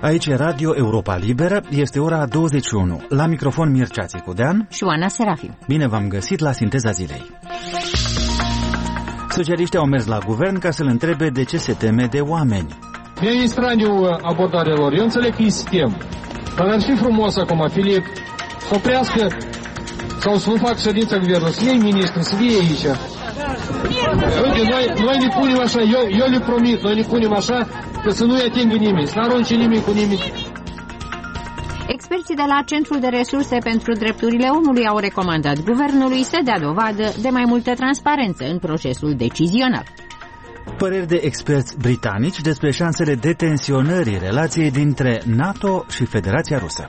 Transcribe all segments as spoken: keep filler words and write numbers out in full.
Aici e Radio Europa Liberă, este ora douăzeci și unu. La microfon Mircea Țicudean și Oana Serafiu. Bine v-am găsit la Sinteza Zilei. Socialiștii au mers la guvern ca să-l întrebe de ce se teme de oameni. Mie e straniu abordarea lor. Eu înțeleg că e sistem. Dar ar fi frumos acum, Filip, să oprească sau să nu facă ședința guvernului, să iei ministru, să fie aici. Uite, noi, noi ne punem așa, eu, eu le promit, noi ne punem așa, că să nu-i atingă nimeni, să n-arunce nimeni cu nimic. Experții de la Centrul de Resurse pentru Drepturile Omului au recomandat guvernului să dea dovadă de mai multă transparență în procesul decizional. Păreri de experți britanici despre șansele detensionării relației dintre NATO și Federația Rusă.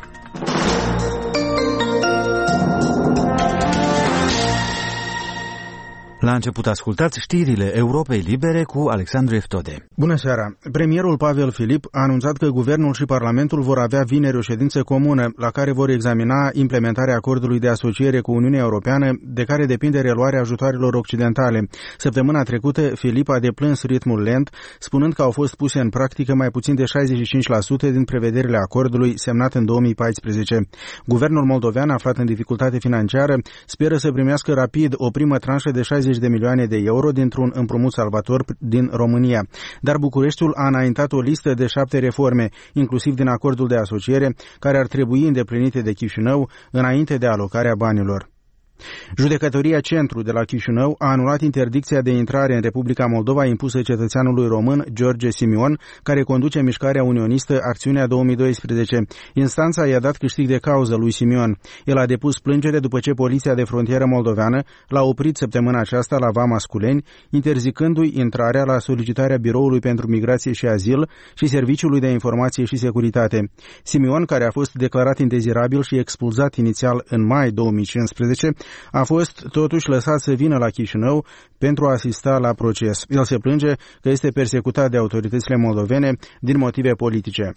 La început ascultați știrile Europei Libere cu Alexandru Eftode. Bună seara! Premierul Pavel Filip a anunțat că guvernul și Parlamentul vor avea vineri o ședință comună la care vor examina implementarea acordului de asociere cu Uniunea Europeană, de care depinde reluarea ajutoarelor occidentale. Săptămâna trecută, Filip a deplâns ritmul lent, spunând că au fost puse în practică mai puțin de șaizeci și cinci la sută din prevederile acordului semnat în două mii paisprezece. Guvernul moldovean, aflat în dificultate financiară, speră să primească rapid o primă tranșă de șaizeci de milioane de euro dintr-un împrumut salvator din România. Dar Bucureștiul a înaintat o listă de șapte reforme, inclusiv din acordul de asociere, care ar trebui îndeplinite de Chișinău înainte de alocarea banilor. Judecătoria Centru de la Chișinău a anulat interdicția de intrare în Republica Moldova impusă cetățeanului român George Simion, care conduce mișcarea unionistă Acțiunea două mii doisprezece. Instanța i-a dat câștig de cauză lui Simion. El a depus plângere după ce Poliția de Frontieră moldoveană l-a oprit săptămâna aceasta la Vama Sculeni, interzicându-i intrarea la solicitarea Biroului pentru Migrație și Azil și Serviciului de Informație și Securitate. Simion, care a fost declarat indezirabil și expulzat inițial în mai două mii cincisprezece, a fost totuși lăsat să vină la Chișinău pentru a asista la proces. El se plânge că este persecutat de autoritățile moldovene din motive politice.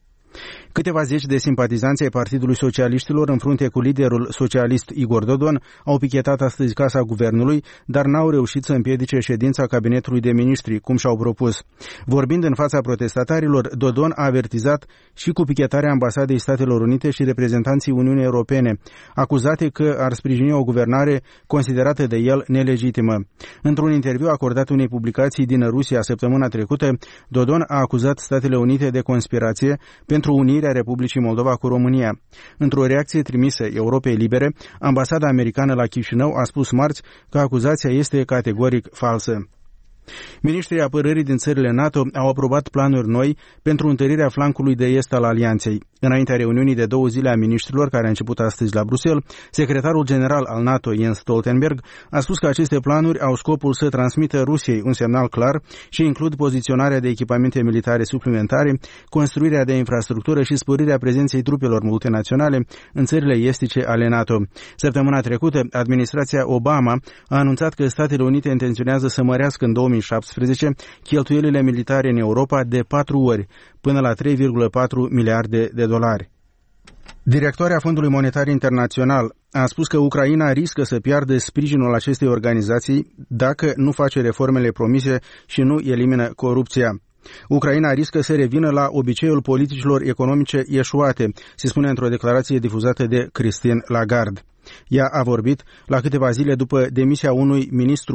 Câteva zeci de simpatizanți ai Partidului Socialiștilor în frunte cu liderul socialist Igor Dodon au pichetat astăzi Casa Guvernului, dar n-au reușit să împiedice ședința Cabinetului de Ministri, cum și-au propus. Vorbind în fața protestatarilor, Dodon a avertizat și cu pichetarea Ambasadei Statelor Unite și reprezentanții Uniunii Europene, acuzate că ar sprijini o guvernare considerată de el nelegitimă. Într-un interviu acordat unei publicații din Rusia săptămâna trecută, Dodon a acuzat Statele Unite de conspirație pentru unirea Republicii Moldova cu România. Într-o reacție trimisă Europei Libere, ambasada americană la Chișinău a spus marți că acuzația este categoric falsă. Ministrii apărării din țările NATO au aprobat planuri noi pentru întărirea flancului de est al alianței. Înaintea reuniunii de două zile a ministrilor, care a început astăzi la Bruxelles, secretarul general al NATO, Jens Stoltenberg, a spus că aceste planuri au scopul să transmită Rusiei un semnal clar și includ poziționarea de echipamente militare suplimentare, construirea de infrastructură și sporirea prezenței trupelor multinaționale în țările estice ale NATO. Săptămâna trecută, administrația Obama a anunțat că Statele Unite intenționează să mărească în două mii șaptesprezece cheltuielile militare în Europa de patru ori, până la trei virgulă patru miliarde de dolari. Directoarea Fondului Monetar Internațional a spus că Ucraina riscă să piardă sprijinul acestei organizații dacă nu face reformele promise și nu elimină corupția. Ucraina riscă să revină la obiceiul politicilor economice eșuate, se spune într-o declarație difuzată de Christine Lagarde. Ea a vorbit la câteva zile după demisia unui ministru